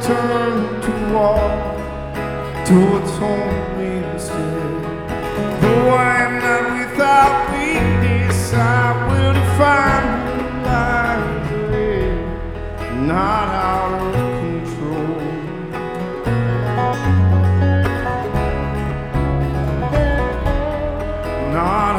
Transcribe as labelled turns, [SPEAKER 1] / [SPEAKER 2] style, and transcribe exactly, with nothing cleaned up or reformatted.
[SPEAKER 1] turn to walk towards home instead. Though I am not without weakness, I will define the life ahead, not out of control. Not